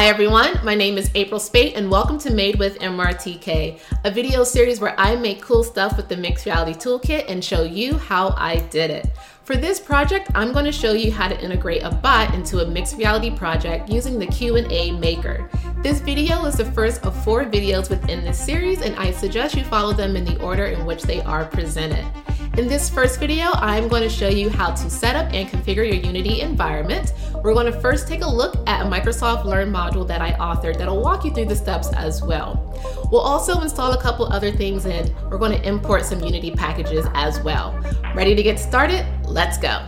Hi everyone, my name is April Spate and welcome to Made with MRTK, a video series where I make cool stuff with the Mixed Reality Toolkit and show you how I did it. For this project, I'm going to show you how to integrate a bot into a mixed reality project using the Q&A Maker. This video is the first of 4 videos within this series, and I suggest you follow them in the order in which they are presented. In this first video, I'm going to show you how to set up and configure your Unity environment. We're going to first take a look at a Microsoft Learn module that I authored that'll walk you through the steps as well. We'll also install a couple other things, and we're going to import some Unity packages as well. Ready to get started? Let's go.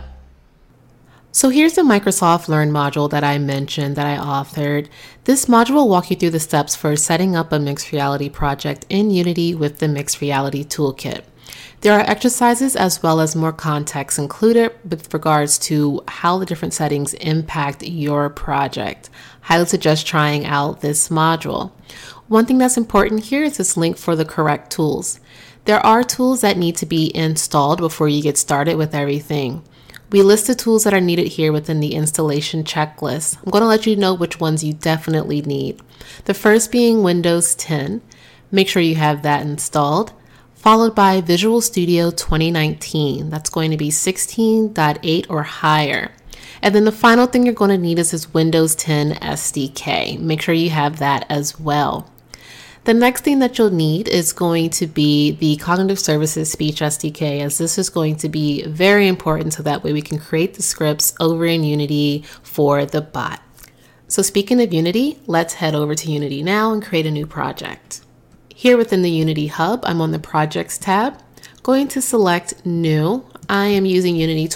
So here's the Microsoft Learn module that I mentioned that I authored. This module will walk you through the steps for setting up a mixed reality project in Unity with the Mixed Reality Toolkit. There are exercises as well as more context included with regards to how the different settings impact your project. Highly suggest trying out this module. One thing that's important here is this link for the correct tools. There are tools that need to be installed before you get started with everything. We list the tools that are needed here within the installation checklist. I'm going to let you know which ones you definitely need. The first being Windows 10. Make sure you have that installed. Followed by Visual Studio 2019. That's going to be 16.8 or higher. And then the final thing you're going to need is this Windows 10 SDK. Make sure you have that as well. The next thing that you'll need is going to be the Cognitive Services Speech SDK, as this is going to be very important so that way we can create the scripts over in Unity for the bot. So speaking of Unity, let's head over to Unity now and create a new project. Here within the Unity Hub, I'm on the Projects tab, going to select New. I am using Unity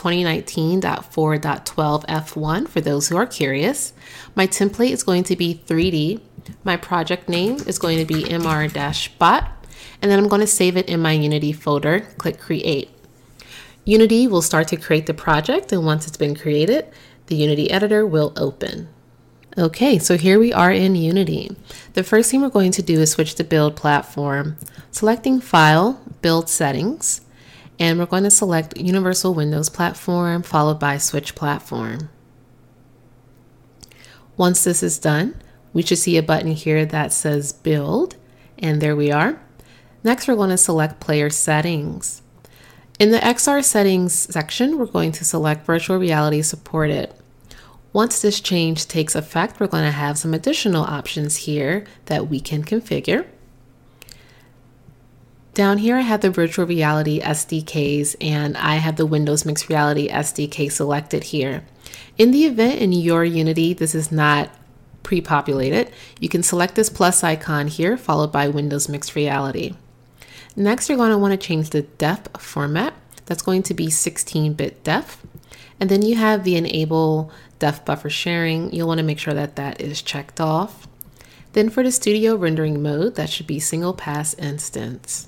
2019.4.12 F1 for those who are curious. My template is going to be 3D. My project name is going to be mr-bot, and then I'm going to save it in my Unity folder. Click Create. Unity will start to create the project, and once it's been created, the Unity editor will open. Okay, so here we are in Unity. The first thing we're going to do is switch to Build Platform, selecting File, Build Settings, and we're going to select Universal Windows Platform followed by Switch Platform. Once this is done, we should see a button here that says Build, and there we are. Next, we're going to select Player Settings. In the XR Settings section, we're going to select Virtual Reality Supported. Once this change takes effect, we're going to have some additional options here that we can configure. Down here, I have the Virtual Reality SDKs, and I have the Windows Mixed Reality SDK selected here. In the event in your Unity, this is not pre-populated, you can select this plus icon here, followed by Windows Mixed Reality. Next, you're going to want to change the def format. That's going to be 16-bit def. And then you have the Enable Def Buffer Sharing. You'll want to make sure that that is checked off. Then for the Studio Rendering Mode, that should be Single Pass Instance.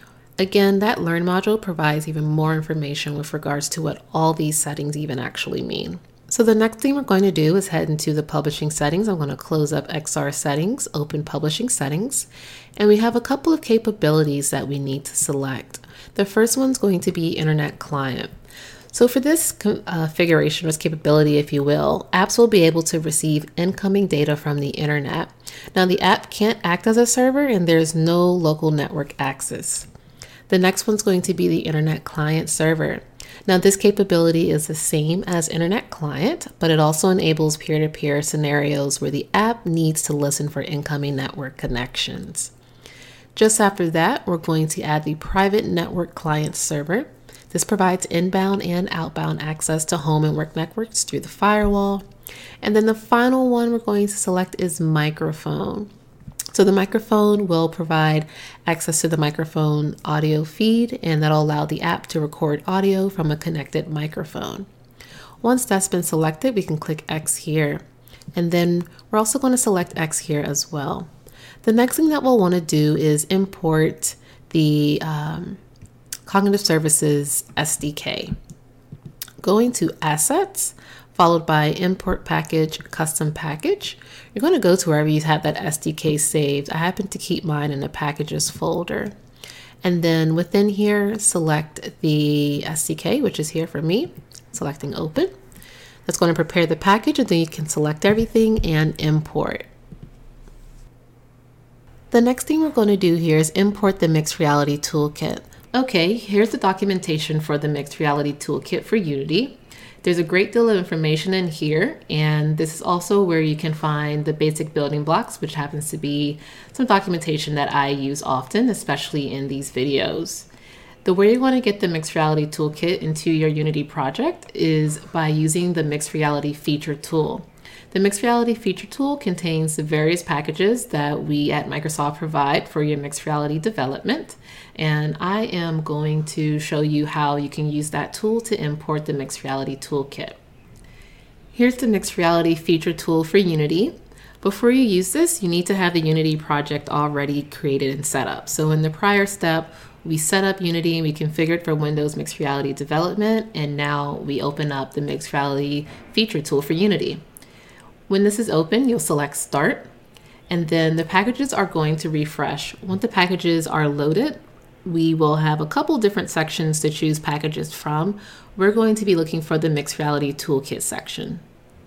Again, that Learn module provides even more information with regards to what all these settings even actually mean. So the next thing we're going to do is head into the Publishing Settings. I'm going to close up XR Settings, open Publishing Settings, and we have a couple of capabilities that we need to select. The first one's going to be Internet Client. So for this configuration, or capability, if you will, apps will be able to receive incoming data from the internet. Now the app can't act as a server and there's no local network access. The next one's going to be the Internet Client Server. Now this capability is the same as Internet Client, but it also enables peer-to-peer scenarios where the app needs to listen for incoming network connections. Just after that, we're going to add the Private Network Client Server. This provides inbound and outbound access to home and work networks through the firewall. And then the final one we're going to select is Microphone. So the microphone will provide access to the microphone audio feed, and that'll allow the app to record audio from a connected microphone. Once that's been selected, we can click X here. And then we're also going to select X here as well. The next thing that we'll want to do is import the Cognitive Services SDK. Going to Assets, followed by Import Package, Custom Package. You're going to go to wherever you have that SDK saved. I happen to keep mine in the Packages folder. And then within here, select the SDK, which is here for me, selecting Open. That's going to prepare the package, and then you can select everything and import. The next thing we're going to do here is import the Mixed Reality Toolkit. Okay, here's the documentation for the Mixed Reality Toolkit for Unity. There's a great deal of information in here, and this is also where you can find the basic building blocks, which happens to be some documentation that I use often, especially in these videos. The way you want to get the Mixed Reality Toolkit into your Unity project is by using the Mixed Reality Feature Tool. The Mixed Reality Feature Tool contains the various packages that we at Microsoft provide for your mixed reality development, and I am going to show you how you can use that tool to import the Mixed Reality Toolkit. Here's the Mixed Reality Feature Tool for Unity. Before you use this, you need to have the Unity project already created and set up. So in the prior step, we set up Unity and we configured for Windows Mixed Reality Development, and now we open up the Mixed Reality Feature Tool for Unity. When this is open, you'll select Start, and then the packages are going to refresh. Once the packages are loaded, we will have a couple different sections to choose packages from. We're going to be looking for the Mixed Reality Toolkit section.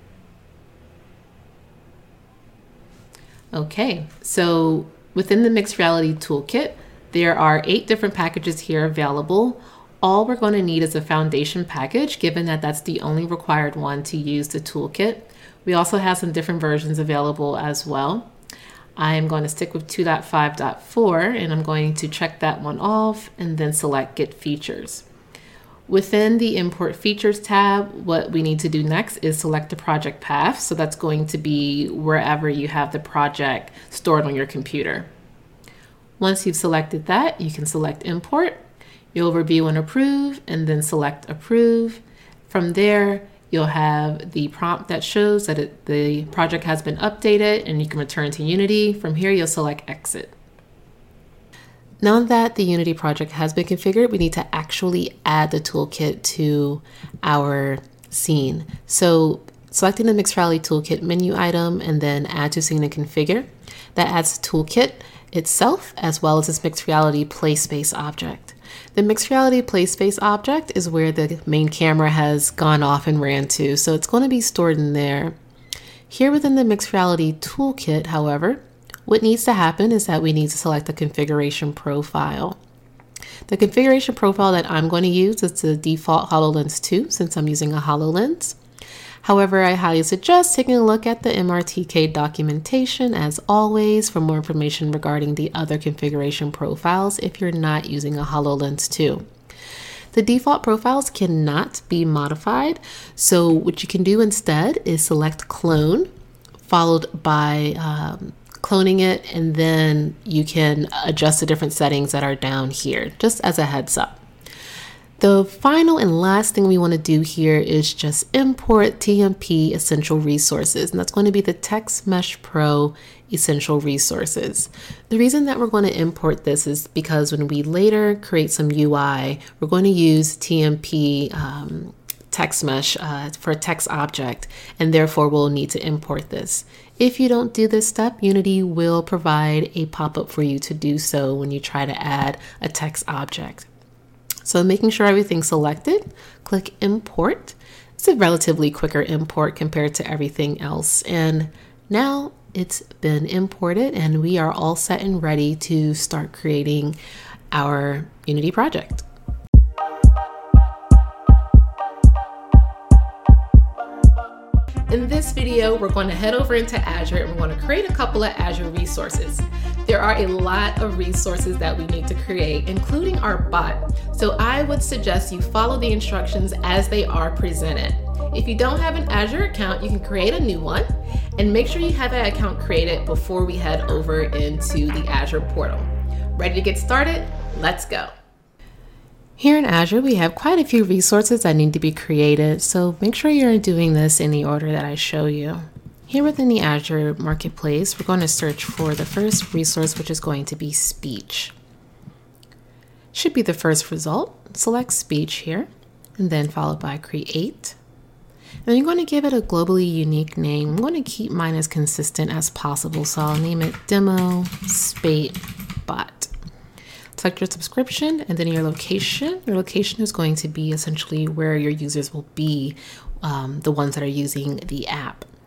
Okay, so within the Mixed Reality Toolkit, there are 8 different packages here available. All we're going to need is a foundation package, given that that's the only required one to use the toolkit. We also have some different versions available as well. I am going to stick with 2.5.4, and I'm going to check that one off and then select Get Features. Within the Import Features tab, what we need to do next is select the project path. So that's going to be wherever you have the project stored on your computer. Once you've selected that, you can select Import. You'll review and approve, and then select Approve. From there, you'll have the prompt that shows that the project has been updated, and you can return to Unity. From here, you'll select Exit. Now that the Unity project has been configured, we need to actually add the toolkit to our scene. So selecting the Mixed Reality Toolkit menu item and then Add to Scene and Configure, that adds the toolkit itself as well as this Mixed Reality Play Space object. The Mixed Reality Play Space object is where the main camera has gone off and ran to, so it's going to be stored in there. Here within the Mixed Reality Toolkit, however, what needs to happen is that we need to select the configuration profile. The configuration profile that I'm going to use is the default HoloLens 2, since I'm using a HoloLens. However, I highly suggest taking a look at the MRTK documentation as always for more information regarding the other configuration profiles if you're not using a HoloLens 2. The default profiles cannot be modified, so what you can do instead is select Clone, followed by cloning it, and then you can adjust the different settings that are down here, just as a heads up. The final and last thing we want to do here is just import TMP Essential Resources, and that's going to be the TextMesh Pro Essential Resources. The reason that we're going to import this is because when we later create some UI, we're going to use TMP TextMesh for a text object, and therefore we'll need to import this. If you don't do this step, Unity will provide a pop-up for you to do so when you try to add a text object. So making sure everything's selected, click Import. It's a relatively quicker import compared to everything else. And now it's been imported and we are all set and ready to start creating our Unity project. In this video, we're going to head over into Azure and we're going to create a couple of Azure resources. There are a lot of resources that we need to create, including our bot. So I would suggest you follow the instructions as they are presented. If you don't have an Azure account, you can create a new one and make sure you have that account created before we head over into the Azure portal. Ready to get started? Let's go. Here in Azure, we have quite a few resources that need to be created, so make sure you're doing this in the order that I show you. Here within the Azure Marketplace, we're going to search for the first resource, which is going to be speech. Should be the first result. Select speech here, and then followed by create. And you're going to give it a globally unique name. I'm going to keep mine as consistent as possible, so I'll name it Demo Spate Bot. Select your subscription and then your location. Your location is going to be essentially where your users will be, the ones that are using the app.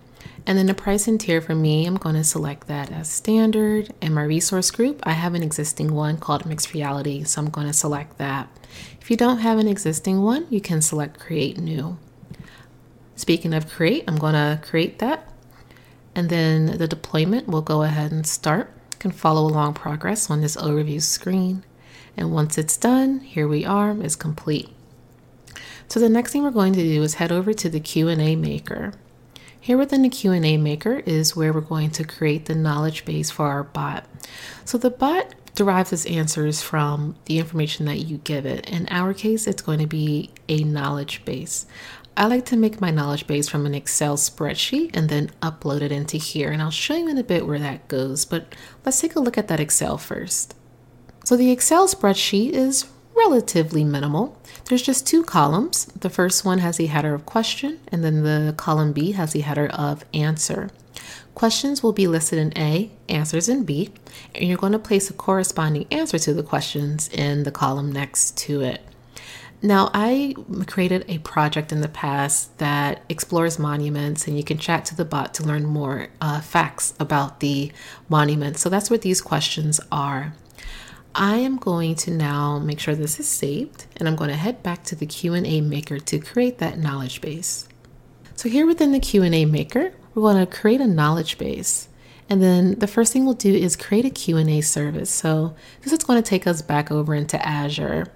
And then the pricing tier for me, I'm going to select that as standard. And my resource group, I have an existing one called Mixed Reality, so I'm going to select that. If you don't have an existing one, you can select Create New. Speaking of create, I'm going to create that. And then the deployment will go ahead and start. You can follow along progress on this overview screen. And once it's done, here we are, it's complete. So the next thing we're going to do is head over to the Q&A Maker. Here within the Q&A Maker is where we're going to create the knowledge base for our bot. So the bot derives its answers from the information that you give it. In our case, it's going to be a knowledge base. I like to make my knowledge base from an Excel spreadsheet and then upload it into here. And I'll show you in a bit where that goes, but let's take a look at that Excel first. So the Excel spreadsheet is relatively minimal. There's just two columns. The first one has a header of question, and then the column B has a header of answer. Questions will be listed in A, answers in B, and you're going to place a corresponding answer to the questions in the column next to it. Now, I created a project in the past that explores monuments, and you can chat to the bot to learn more facts about the monument. So that's what these questions are. I am going to now make sure this is saved, and I'm going to head back to the Q&A Maker to create that knowledge base. So here within the Q&A Maker, we're going to create a knowledge base. And then the first thing we'll do is create a Q&A service. So this is going to take us back over into Azure.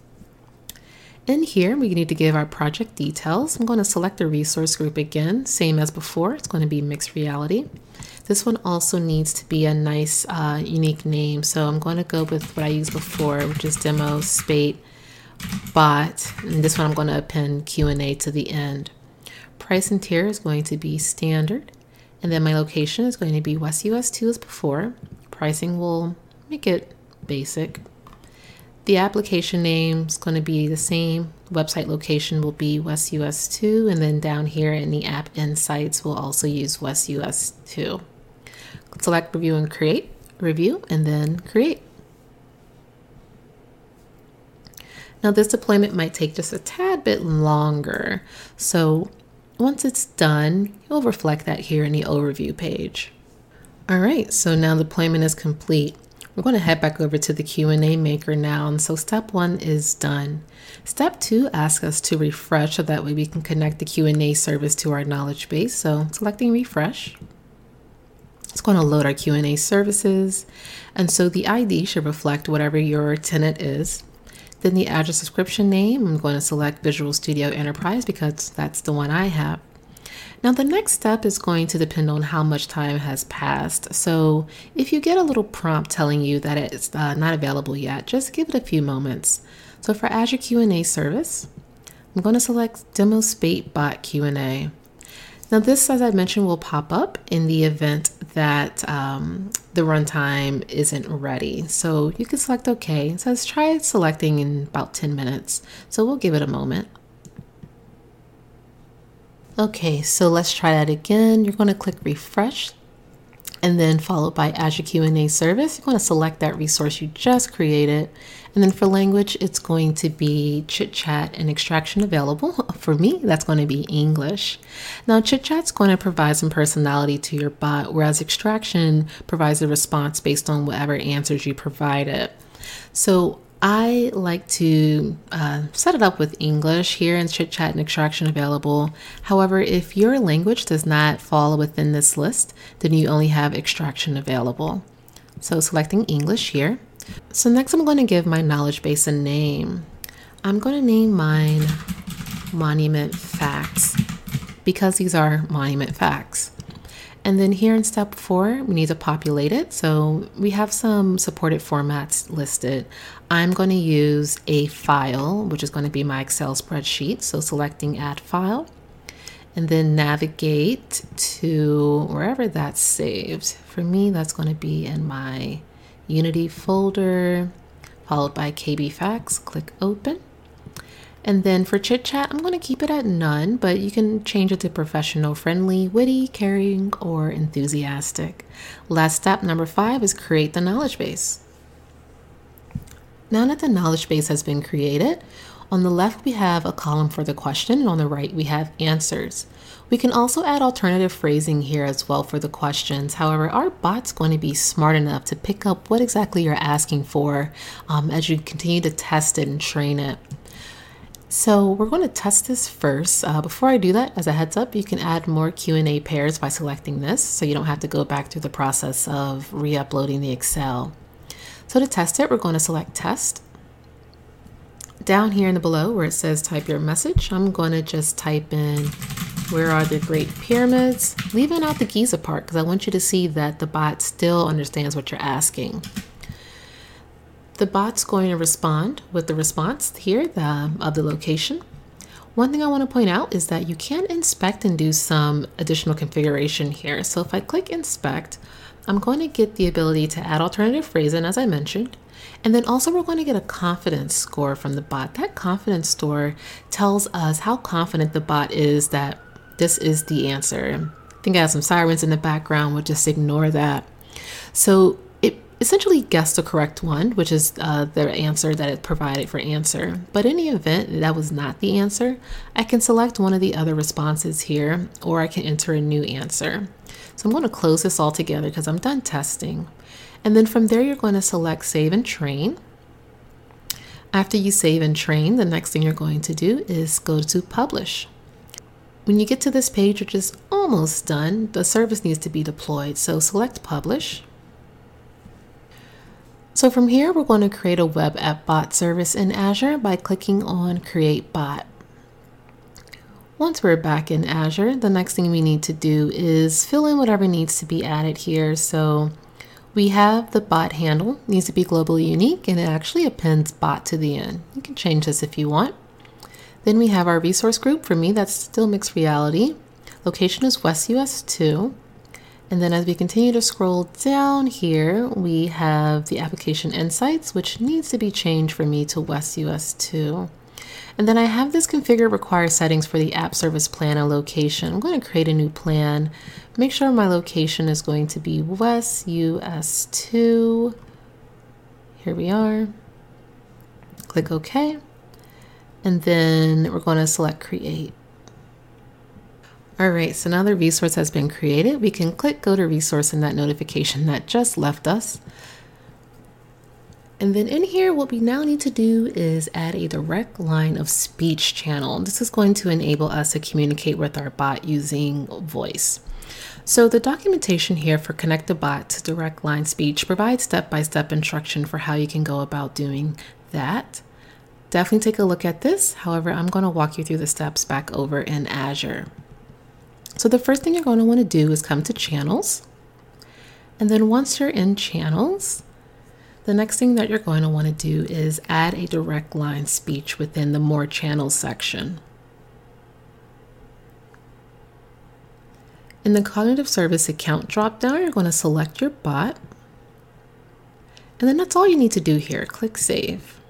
In here, we need to give our project details. I'm going to select the resource group again, same as before. It's going to be Mixed Reality. This one also needs to be a nice, unique name. So I'm going to go with what I used before, which is Demo Spate Bot. And this one I'm going to append Q&A to the end. Price and tier is going to be standard. And then my location is going to be West US 2 as before. Pricing will make it basic. The application name is going to be the same. Website location will be West US 2. And then down here in the app insights, we'll also use West US 2. Select review and create, review, and then create. Now this deployment might take just a tad bit longer. So once it's done, you'll reflect that here in the overview page. All right, so now the deployment is complete. We're going to head back over to the Q&A Maker now. And so step 1 is done. Step 2 asks us to refresh so that way we can connect the Q&A service to our knowledge base. So selecting refresh. It's going to load our Q&A services. And so the ID should reflect whatever your tenant is. Then the Azure subscription name, I'm going to select Visual Studio Enterprise because that's the one I have. Now the next step is going to depend on how much time has passed. So if you get a little prompt telling you that it's not available yet, just give it a few moments. So for Azure Q&A service, I'm going to select Demo Spate Bot Q&A. Now this, as I mentioned, will pop up in the event that the runtime isn't ready. So you can select OK. It says try selecting in about 10 minutes. So we'll give it a moment. Okay, so let's try that again. You're going to click refresh and then followed by Azure Q&A service. You're going to select that resource you just created. And then for language, it's going to be chit chat and extraction available. For me, that's going to be English. Now, chit chat's going to provide some personality to your bot, whereas extraction provides a response based on whatever answers you provided. So I like to set it up with English here and chit chat and extraction available. However, if your language does not fall within this list, then you only have extraction available. So selecting English here. So next I'm going to give my knowledge base a name. I'm going to name mine Monument Facts because these are monument facts. And then here in step 4, we need to populate it. So we have some supported formats listed. I'm going to use a file, which is going to be my Excel spreadsheet. So selecting add file and then navigate to wherever that's saved. For me, that's going to be in my Unity folder, followed by KB Facts. Click open. And then for chit chat, I'm going to keep it at none, but you can change it to professional, friendly, witty, caring, or enthusiastic. Last step, number 5, is create the knowledge base. Now that the knowledge base has been created, On the left, we have a column for the question, and on the right, we have answers. We can also add alternative phrasing here as well for the questions. However, our bot's going to be smart enough to pick up what exactly you're asking for as you continue to test it and train it. So we're going to test this first. Before I do that, as a heads up, you can add more Q&A pairs by selecting this, so you don't have to go back through the process of re-uploading the Excel. So to test it, we're going to select Test. Down here in the below where it says type your message, I'm going to just type in, where are the Great Pyramids? Leaving out the Giza part because I want you to see that the bot still understands what you're asking. The bot's going to respond with the response here of the location. One thing I want to point out is that you can inspect and do some additional configuration here. So if I click inspect, I'm going to get the ability to add alternative phrasing, as I mentioned. And then also we're going to get a confidence score from the bot. That confidence score tells us how confident the bot is that this is the answer. I think I have some sirens in the background, we'll just ignore that. So it essentially guessed the correct one, which is the answer that it provided for answer. But in the event that was not the answer, I can select one of the other responses here, or I can enter a new answer. So I'm going to close this all together because I'm done testing. And then from there, you're going to select Save and Train. After you save and train, the next thing you're going to do is go to Publish. When you get to this page, which is almost done, the service needs to be deployed. So select Publish. So from here, we're going to create a web app bot service in Azure by clicking on Create Bot. Once we're back in Azure, the next thing we need to do is fill in whatever needs to be added here. So we have the bot handle, needs to be globally unique, and it actually appends bot to the end. You can change this if you want. Then we have our resource group. For me, that's still mixed reality. Location is West US 2. And then as we continue to scroll down here, we have the application insights, which needs to be changed for me to West US 2. And then I have this configure require settings for the app service plan and location. I'm going to create a new plan. Make sure my location is going to be West US 2. Here we are. Click OK. And then we're going to select create. All right, so now the resource has been created. We can click go to resource in that notification that just left us. And then in here, what we now need to do is add a direct line of speech channel. This is going to enable us to communicate with our bot using voice. So the documentation here for Connect the Bot to Direct Line Speech provides step-by-step instruction for how you can go about doing that. Definitely take a look at this. However, I'm going to walk you through the steps back over in Azure. So the first thing you're going to want to do is come to Channels. And then once you're in Channels, the next thing that you're going to want to do is add a direct line speech within the More Channels section. In the Cognitive Service Account dropdown, you're going to select your bot. And then that's all you need to do here. Click Save.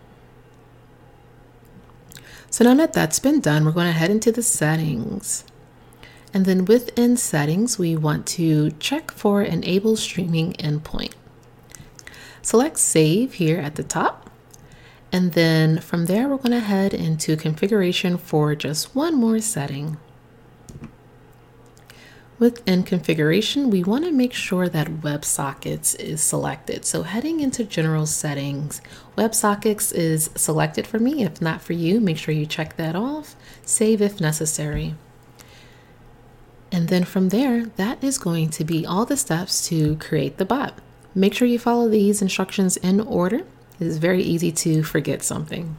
So now that that's been done, we're going to head into the settings. And then within settings, we want to check for Enable Streaming Endpoint. Select Save here at the top. And then from there, we're going to head into configuration for just one more setting. Within configuration, we want to make sure that WebSockets is selected. So heading into general settings, WebSockets is selected for me. If not for you, make sure you check that off. Save if necessary. And then from there, that is going to be all the steps to create the bot. Make sure you follow these instructions in order. It is very easy to forget something.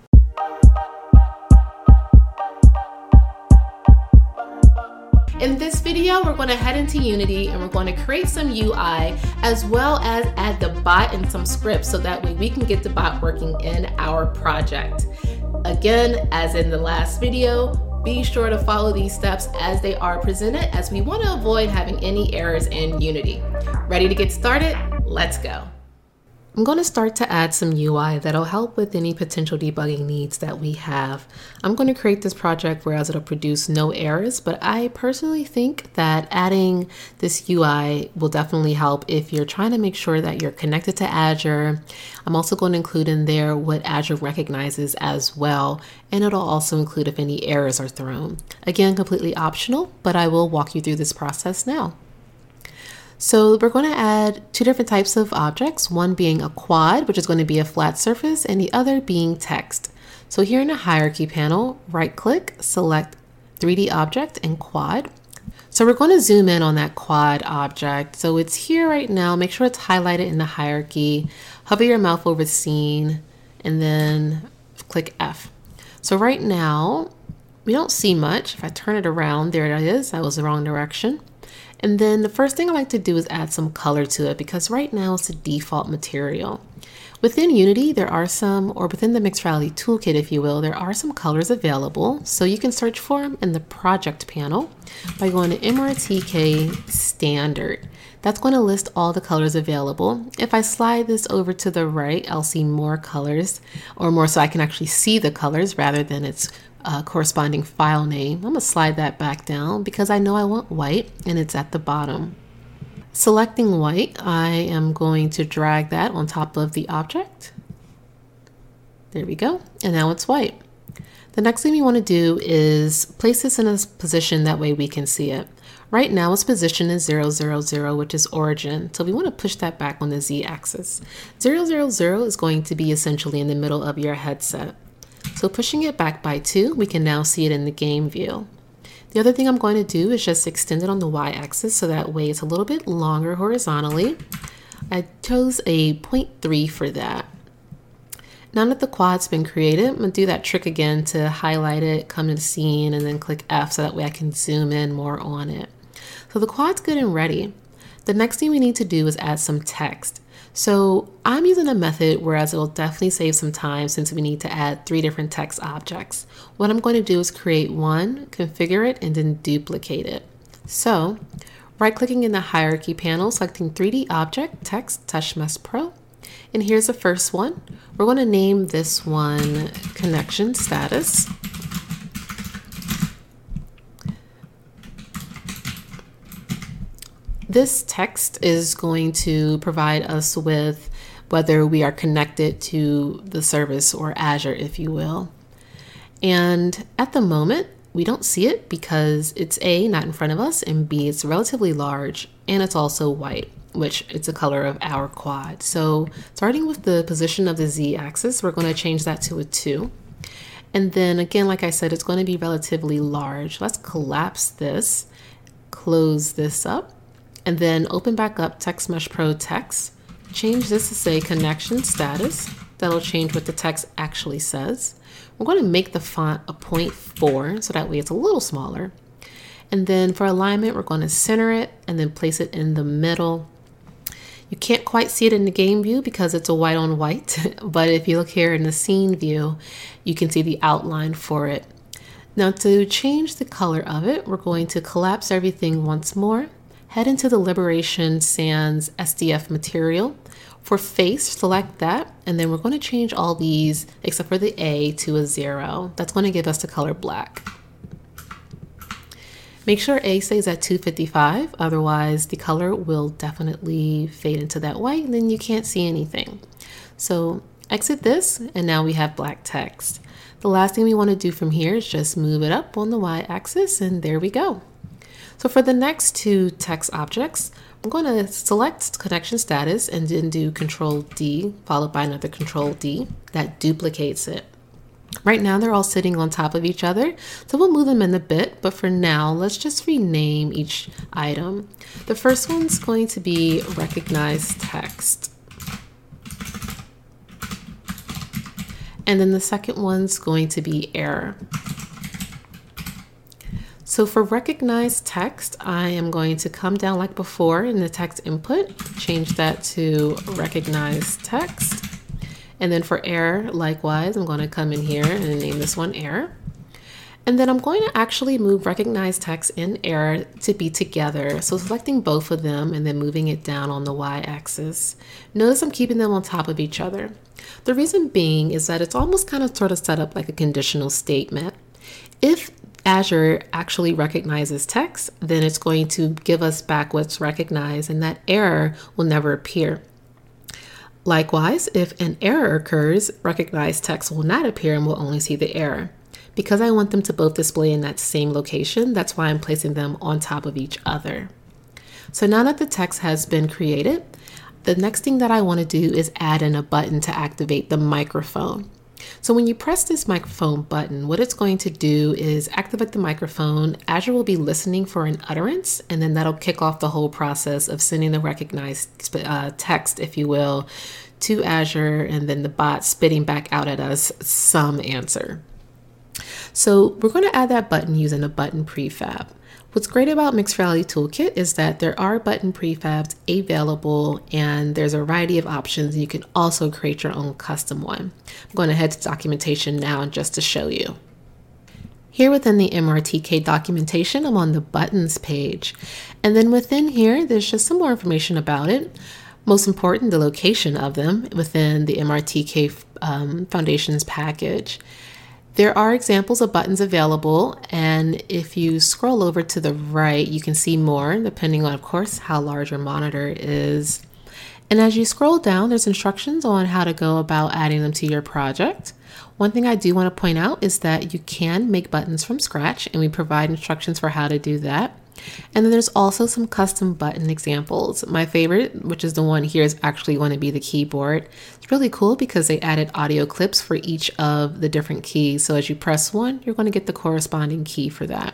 In this video, we're going to head into Unity and we're going to create some UI as well as add the bot and some scripts so that way we can get the bot working in our project. Again, as in the last video, be sure to follow these steps as they are presented, as we want to avoid having any errors in Unity. Ready to get started? Let's go. I'm going to start to add some UI that'll help with any potential debugging needs that we have. I'm going to create this project whereas it'll produce no errors, but I personally think that adding this UI will definitely help if you're trying to make sure that you're connected to Azure. I'm also going to include in there what Azure recognizes as well, and it'll also include if any errors are thrown. Again, completely optional, but I will walk you through this process now. So we're going to add two different types of objects, one being a quad, which is going to be a flat surface, and the other being text. So here in the hierarchy panel, right click, select 3D object and quad. So we're going to zoom in on that quad object. So it's here right now. Make sure it's highlighted in the hierarchy. Hover your mouse over scene and then click F. So right now, we don't see much. If I turn it around, there it is. That was the wrong direction. And then the first thing I like to do is add some color to it because right now it's the default material. Within Unity, there are some, or within the Mixed Reality Toolkit, if you will, there are some colors available. So you can search for them in the project panel by going to MRTK Standard. That's going to list all the colors available. If I slide this over to the right, I'll see more colors, or more so I can actually see the colors rather than its corresponding file name. I'm going to slide that back down because I know I want white and it's at the bottom. Selecting white, I am going to drag that on top of the object. There we go. And now it's white. The next thing we want to do is place this in a position that way we can see it. Right now its position is 0, 0, 0, which is origin. So we want to push that back on the Z axis. 0, 0, 0 is going to be essentially in the middle of your headset. So pushing it back by 2, we can now see it in the game view. The other thing I'm going to do is just extend it on the Y-axis so that way it's a little bit longer horizontally. I chose a 0.3 for that. Now that the quad's been created, I'm going to do that trick again to highlight it, come to the scene, and then click F so that way I can zoom in more on it. So the quad's good and ready. The next thing we need to do is add some text. So I'm using a method whereas it'll definitely save some time since we need to add 3 different text objects. What I'm going to do is create one, configure it, and then duplicate it. So right-clicking in the hierarchy panel, selecting 3D object, text, Touch Mesh Pro. And here's the first one. We're going to name this one connection status. This text is going to provide us with whether we are connected to the service or Azure, if you will. And at the moment, we don't see it because it's A, not in front of us, and B, it's relatively large, and it's also white, which it's a color of our quad. So starting with the position of the Z axis, we're going to change that to a 2. And then again, like I said, it's going to be relatively large. Let's collapse this, close this up, and then open back up Text Mesh Pro text. Change this to say connection status. That'll change what the text actually says. We're going to make the font a 0.4 so that way it's a little smaller. And then for alignment, we're going to center it and then place it in the middle. You can't quite see it in the game view because it's a white on white, but if you look here in the scene view, you can see the outline for it. Now to change the color of it, we're going to collapse everything once more. Head into the Liberation Sans SDF material. For face, select that, and then we're going to change all these except for the A to a 0. That's going to give us the color black. Make sure A stays at 255, otherwise the color will definitely fade into that white and then you can't see anything. So exit this, and now we have black text. The last thing we want to do from here is just move it up on the Y-axis, and there we go. So for the next 2 text objects, I'm going to select connection status and then do Control D, followed by another Control D. That duplicates it. Right now they're all sitting on top of each other, so we'll move them in a bit, but for now, let's just rename each item. The first one's going to be recognize text. And then the second one's going to be error. So for recognize text, I am going to come down like before in the text input, change that to recognize text. And then for error, likewise, I'm going to come in here and name this one error. And then I'm going to actually move recognize text in error to be together. So selecting both of them and then moving it down on the y-axis. Notice I'm keeping them on top of each other. The reason being is that it's almost kind of sort of set up like a conditional statement. If Azure actually recognizes text, then it's going to give us back what's recognized and that error will never appear. Likewise, if an error occurs, recognized text will not appear and we'll only see the error. Because I want them to both display in that same location, that's why I'm placing them on top of each other. So now that the text has been created, the next thing that I want to do is add in a button to activate the microphone. So when you press this microphone button, what it's going to do is activate the microphone. Azure will be listening for an utterance, and then that'll kick off the whole process of sending the recognized text, if you will, to Azure, and then the bot spitting back out at us some answer. So we're going to add that button using a button prefab. What's great about Mixed Reality Toolkit is that there are button prefabs available and there's a variety of options. You can also create your own custom one. I'm going to head to documentation now just to show you. Here within the MRTK documentation, I'm on the buttons page. And then within here, there's just some more information about it. Most important, the location of them within the MRTK Foundations package. There are examples of buttons available, and if you scroll over to the right, you can see more, depending on, of course, how large your monitor is. And as you scroll down, there's instructions on how to go about adding them to your project. One thing I do want to point out is that you can make buttons from scratch, and we provide instructions for how to do that. And then there's also some custom button examples. My favorite, which is the one here, is actually going to be the keyboard. It's really cool because they added audio clips for each of the different keys. So as you press one, you're going to get the corresponding key for that.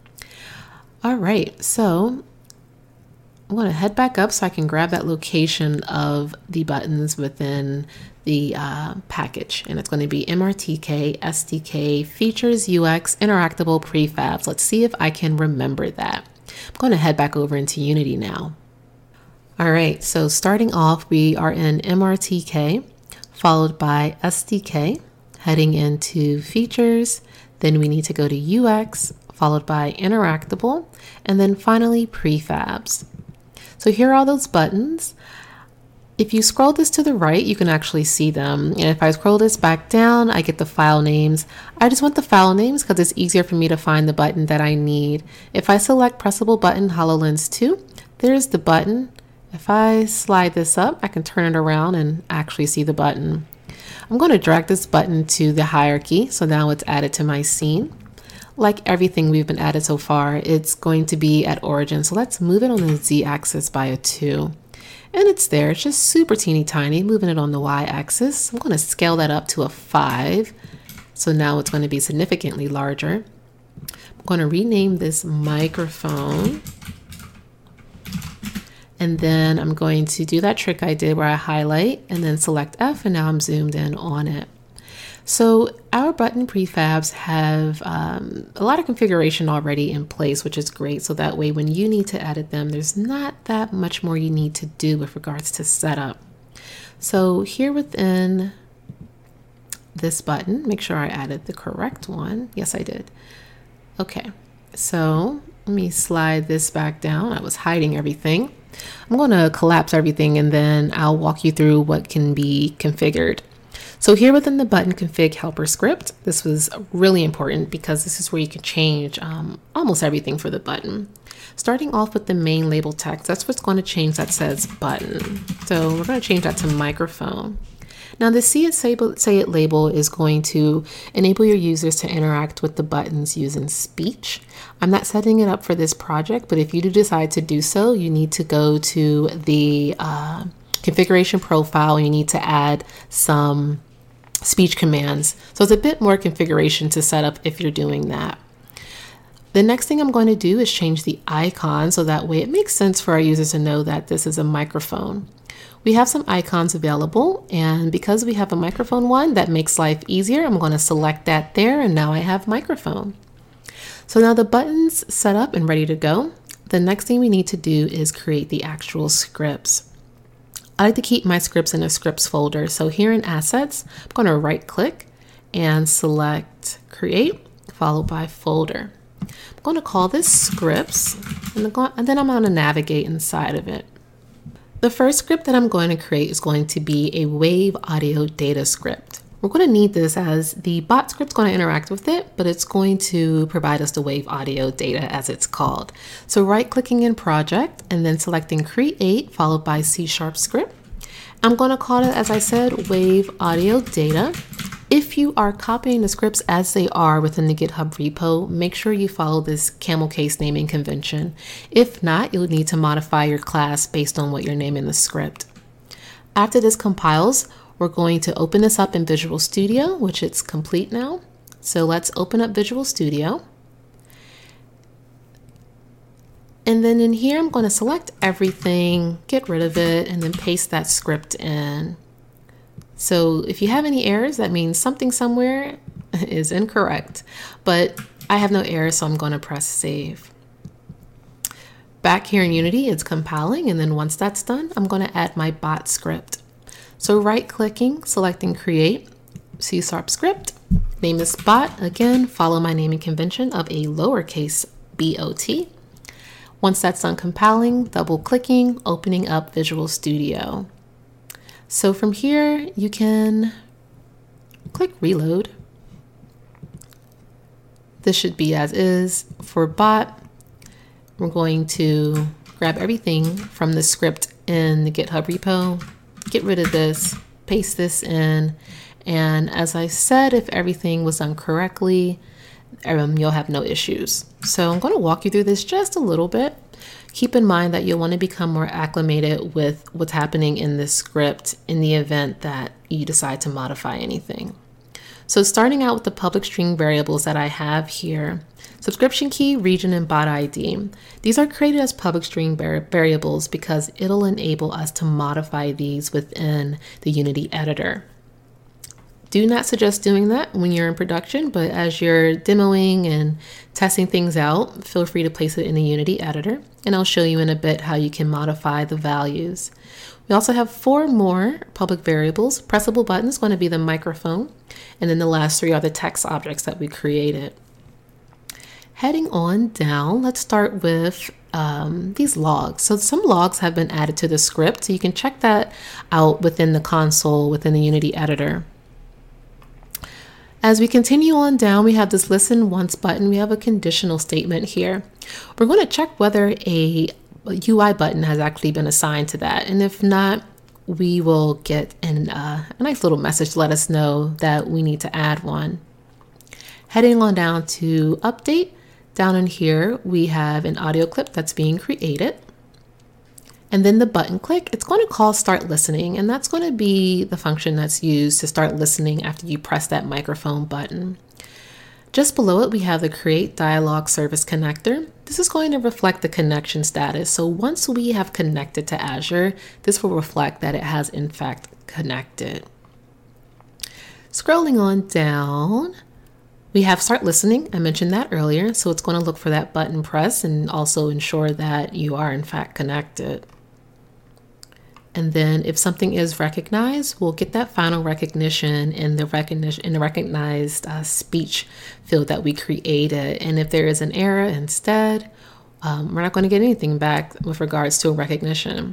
All right, so I'm going to head back up so I can grab that location of the buttons within the package. And it's going to be MRTK, SDK, Features, UX, Interactable Prefabs. Let's see if I can remember that. I'm going to head back over into Unity now. All right, so starting off, we are in MRTK, followed by SDK, heading into Features. Then we need to go to UX, followed by Interactable, and then finally Prefabs. So here are all those buttons. If you scroll this to the right, you can actually see them. And if I scroll this back down, I get the file names. I just want the file names because it's easier for me to find the button that I need. If I select pressable button HoloLens 2, there's the button. If I slide this up, I can turn it around and actually see the button. I'm going to drag this button to the hierarchy. So now it's added to my scene. Like everything we've been added so far, it's going to be at origin. So let's move it on the Z-axis by a 2. And it's there. It's just super teeny tiny, moving it on the Y-axis. I'm going to scale that up to a 5. So now it's going to be significantly larger. I'm going to rename this microphone. And then I'm going to do that trick I did where I highlight and then select F, and now I'm zoomed in on it. So our button prefabs have a lot of configuration already in place, which is great. So that way, when you need to edit them, there's not that much more you need to do with regards to setup. So here within this button, make sure I added the correct one. Yes, I did. Okay, so let me slide this back down. I was hiding everything. I'm going to collapse everything and then I'll walk you through what can be configured. So here within the button config helper script, this was really important because this is where you can change almost everything for the button. Starting off with the main label text, that's what's going to change that says button. So we're going to change that to microphone. Now the say it label is going to enable your users to interact with the buttons using speech. I'm not setting it up for this project, but if you do decide to do so, you need to go to the configuration profile and you need to add some speech commands. So it's a bit more configuration to set up if you're doing that. The next thing I'm going to do is change the icon so that way it makes sense for our users to know that this is a microphone. We have some icons available, and because we have a microphone one that makes life easier, I'm going to select that there, and now I have microphone. So now the button's set up and ready to go. The next thing we need to do is create the actual scripts. I like to keep my scripts in a scripts folder. So here in assets, I'm going to right click and select create. followed by folder. I'm going to call this scripts, and then I'm going to navigate inside of it. The first script that I'm going to create is going to be a wave audio data script. We're going to need this as the bot script's going to interact with it, but it's going to provide us the wave audio data as it's called. So right-clicking in project and then selecting create followed by C# script. I'm going to call it, as I said, wave audio data. If you are copying the scripts as they are within the GitHub repo, make sure you follow this camel case naming convention. If not, you'll need to modify your class based on what you're naming the script. After this compiles, we're going to open this up in Visual Studio, which it's complete now. So let's open up Visual Studio. And then in here, I'm going to select everything, get rid of it, and then paste that script in. So if you have any errors, that means something somewhere is incorrect. But I have no errors, so I'm going to press save. Back here in Unity, it's compiling, and then once that's done, I'm going to add my bot script. So right-clicking, selecting create, C# script, name this bot, again, follow my naming convention of a lowercase bot. Once that's done compiling, double-clicking, opening up Visual Studio. So from here, you can click reload. This should be as is. For bot, we're going to grab everything from the script in the GitHub repo, get rid of this, paste this in, and as I said, if everything was done correctly, you'll have no issues. So I'm going to walk you through this just a little bit. Keep in mind that you'll want to become more acclimated with what's happening in this script in the event that you decide to modify anything. So starting out with the public string variables that I have here, subscription key, region, and bot ID. These are created as public string variables because it'll enable us to modify these within the Unity editor. Do not suggest doing that when you're in production, but as you're demoing and testing things out, feel free to place it in the Unity editor, and I'll show you in a bit how you can modify the values. We also have 4 more public variables. Pressable button is going to be the microphone, and then the last 3 are the text objects that we created. Heading on down, let's start with these logs. So some logs have been added to the script, so you can check that out within the console, within the Unity editor. As we continue on down, we have this listen once button. We have a conditional statement here. We're going to check whether a UI button has actually been assigned to that. And if not, we will get a nice little message to let us know that we need to add one. Heading on down to update, down in here, we have an audio clip that's being created. And then the button click, it's going to call start listening, and that's going to be the function that's used to start listening after you press that microphone button. Just below it, we have the create dialog service connector. This is going to reflect the connection status. So once we have connected to Azure, this will reflect that it has in fact connected. Scrolling on down, we have start listening. I mentioned that earlier. So it's going to look for that button press and also ensure that you are in fact connected. And then if something is recognized, we'll get that final recognition in the recognized speech field that we created. And if there is an error instead, we're not going to get anything back with regards to a recognition.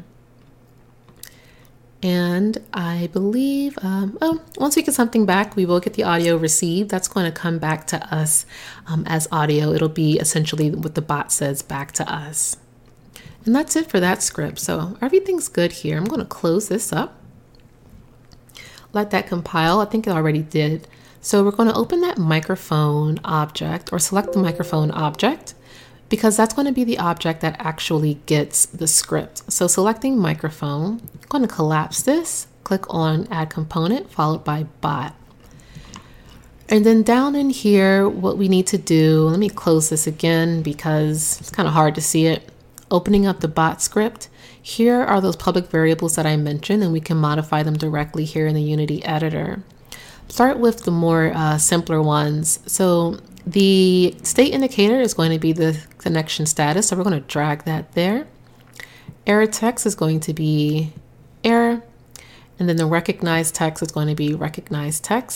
And I believe, once we get something back, we will get the audio received. That's going to come back to us as audio. It'll be essentially what the bot says back to us. And that's it for that script. So everything's good here. I'm going to close this up. Let that compile. I think it already did. So we're going to open that microphone object or select the microphone object because that's going to be the object that actually gets the script. So selecting microphone, I'm going to collapse this, click on add component followed by bot. And then down in here, what we need to do, let me close this again because it's kind of hard to see it. Opening up the bot script, here are those public variables that I mentioned, and we can modify them directly here in the Unity editor. Start with the more simpler ones. So the state indicator is going to be the connection status, so we're going to drag that there. Error text is going to be error, and then the recognized text is going to be recognized text.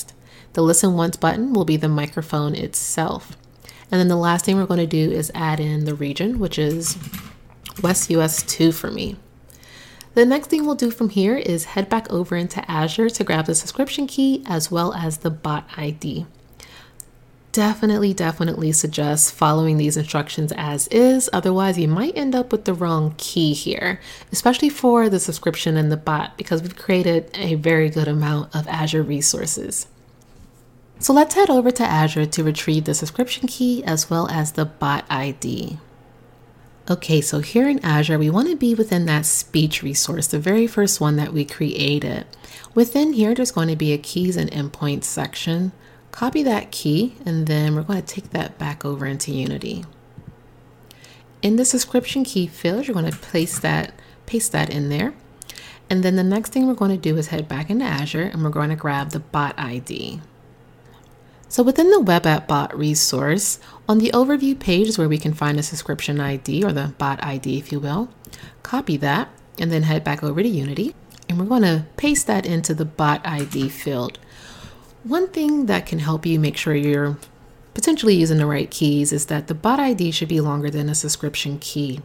The listen once button will be the microphone itself. And then the last thing we're going to do is add in the region, which is West US 2 for me. The next thing we'll do from here is head back over into Azure to grab the subscription key as well as the bot ID. Definitely suggest following these instructions as is. Otherwise, you might end up with the wrong key here, especially for the subscription and the bot, because we've created a very good amount of Azure resources. So let's head over to Azure to retrieve the subscription key as well as the bot ID. Okay, so here in Azure, we want to be within that speech resource, the very first one that we created. Within here, there's going to be a keys and endpoints section. Copy that key, and then we're going to take that back over into Unity. In the subscription key field, you're going to paste that in there. And then the next thing we're going to do is head back into Azure, and we're going to grab the bot ID. So within the Web App Bot resource, on the overview page is where we can find the subscription ID, or the bot ID, if you will. Copy that, and then head back over to Unity, and we're going to paste that into the bot ID field. One thing that can help you make sure you're potentially using the right keys is that the bot ID should be longer than a subscription key.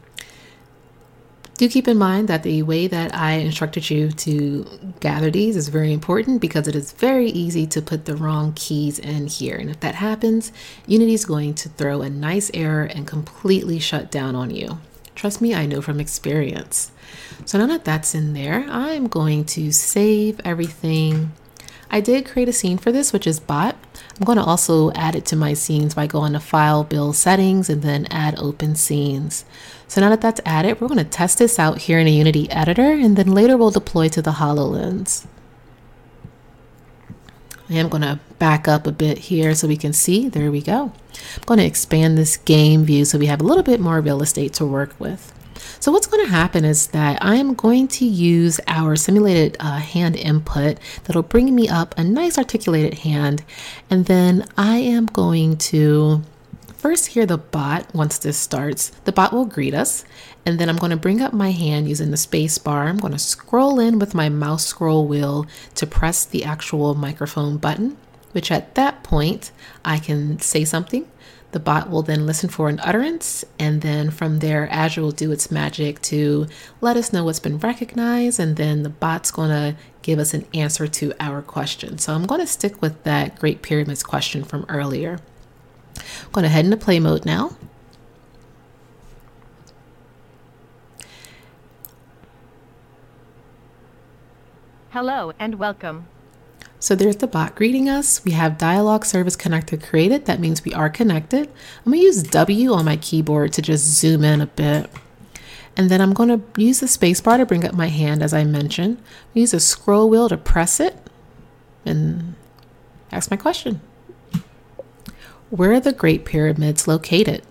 Do keep in mind that the way that I instructed you to gather these is very important, because it is very easy to put the wrong keys in here. And if that happens, Unity is going to throw a nice error and completely shut down on you. Trust me, I know from experience. So now that that's in there, I'm going to save everything. I did create a scene for this, which is bot. I'm going to also add it to my scenes by going to File, Build Settings, and then Add Open Scenes. So now that that's added, we're going to test this out here in a Unity editor, and then later we'll deploy to the HoloLens. I am going to back up a bit here so we can see. There we go. I'm going to expand this game view so we have a little bit more real estate to work with. So what's going to happen is that I am going to use our simulated hand input that'll bring me up a nice articulated hand. And then I am going to first hear the bot. Once this starts, the bot will greet us. And then I'm going to bring up my hand using the space bar. I'm going to scroll in with my mouse scroll wheel to press the actual microphone button, which at that point I can say something. The bot will then listen for an utterance, and then from there, Azure will do its magic to let us know what's been recognized, and then the bot's going to give us an answer to our question. So I'm going to stick with that Great Pyramids question from earlier. I'm going to head into play mode now. Hello and welcome. So there's the bot greeting us. We have dialogue service connector created. That means we are connected. I'm going to use W on my keyboard to just zoom in a bit. And then I'm going to use the space bar to bring up my hand, as I mentioned. Use a scroll wheel to press it and ask my question. Where are the Great Pyramids located?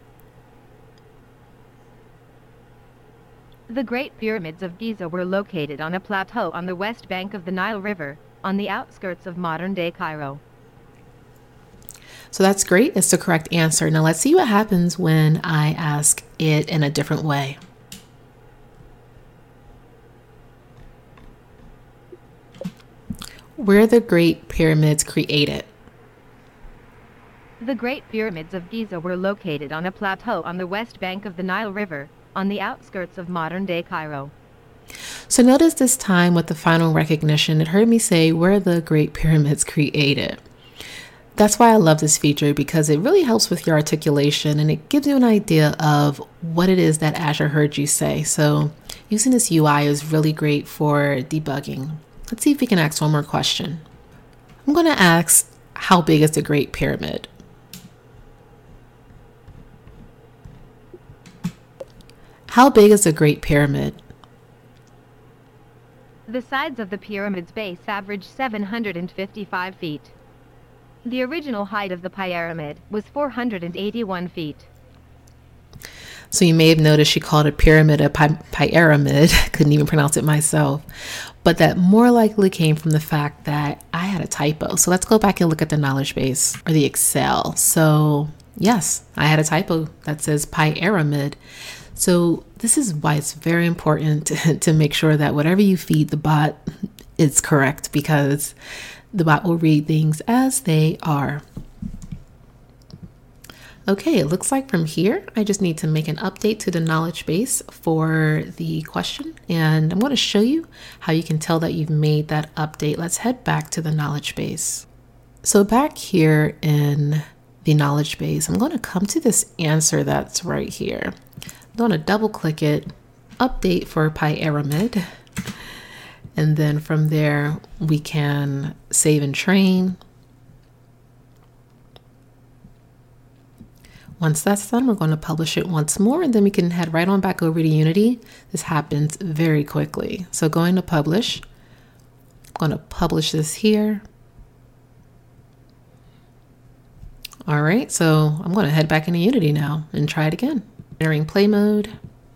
The Great Pyramids of Giza were located on a plateau on the west bank of the Nile River, on the outskirts of modern-day Cairo. So that's great. It's the correct answer. Now let's see what happens when I ask it in a different way. Where are the Great Pyramids created? The Great Pyramids of Giza were located on a plateau on the west bank of the Nile River, on the outskirts of modern-day Cairo. So notice this time with the final recognition, it heard me say, where are the Great Pyramids created? That's why I love this feature, because it really helps with your articulation and it gives you an idea of what it is that Azure heard you say. So using this UI is really great for debugging. Let's see if we can ask one more question. I'm going to ask, how big is the Great Pyramid? How big is the Great Pyramid? The sides of the pyramid's base average 755 feet. The original height of the pyramid was 481 feet. So you may have noticed she called a pyramid a pyramid. Couldn't even pronounce it myself. But that more likely came from the fact that I had a typo. So let's go back and look at the knowledge base or the Excel. So yes, I had a typo that says pyramid. So this is why it's very important to make sure that whatever you feed the bot is correct, because The bot will read things as they are. Okay, it looks like from here, I just need to make an update to the knowledge base for the question, and I'm going to show you how you can tell that you've made that update. Let's head back to the knowledge base. So back here in the knowledge base, I'm going to come to this answer that's right here. I'm going to double click it, update for PyAromid, and then from there we can save and train. Once that's done, we're going to publish it once more, and then we can head right on back over to Unity. This happens very quickly. So going to publish, I'm going to publish this here. All right, so I'm going to head back into Unity now and try it again. Entering play mode.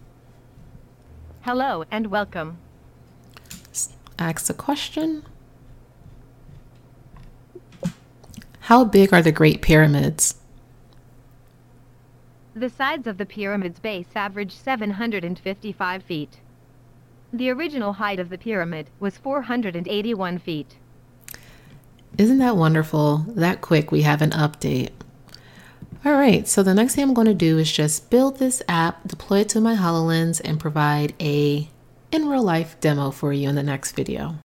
Hello and welcome. Ask a question. How big are the Great Pyramids? The sides of the pyramid's base average 755 feet. The original height of the pyramid was 481 feet. Isn't that wonderful? That quick we have an update. All right, so the next thing I'm going to do is just build this app, deploy it to my HoloLens, and provide a in real life demo for you in the next video.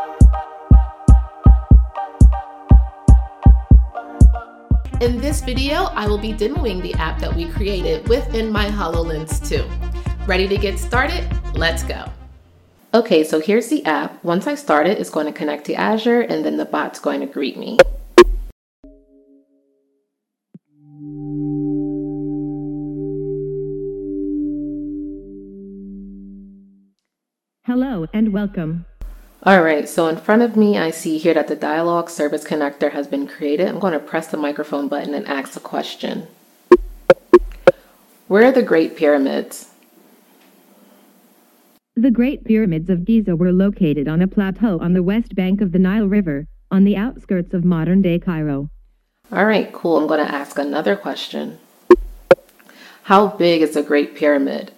In this video, I will be demoing the app that we created within my HoloLens 2. Ready to get started? Let's go. Okay, so here's the app. Once I start it, it's going to connect to Azure, and then the bot's going to greet me. Hello and welcome. All right, so in front of me, I see here that the dialog service connector has been created. I'm going to press the microphone button and ask a question. Where are the Great Pyramids? The Great Pyramids of Giza were located on a plateau on the west bank of the Nile River, on the outskirts of modern-day Cairo. All right, cool. I'm going to ask another question. How big is the Great Pyramid?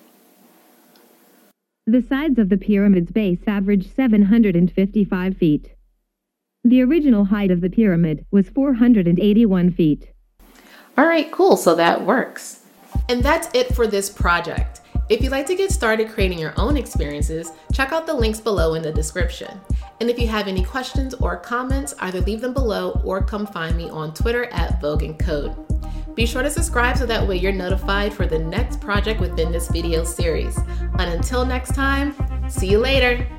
The sides of the pyramid's base average 755 feet. The original height of the pyramid was 481 feet. All right, cool. So that works. And that's it for this project. If you'd like to get started creating your own experiences, check out the links below in the description. And if you have any questions or comments, either leave them below or come find me on Twitter at VoganCode. Be sure to subscribe so that way you're notified for the next project within this video series. And until next time, see you later.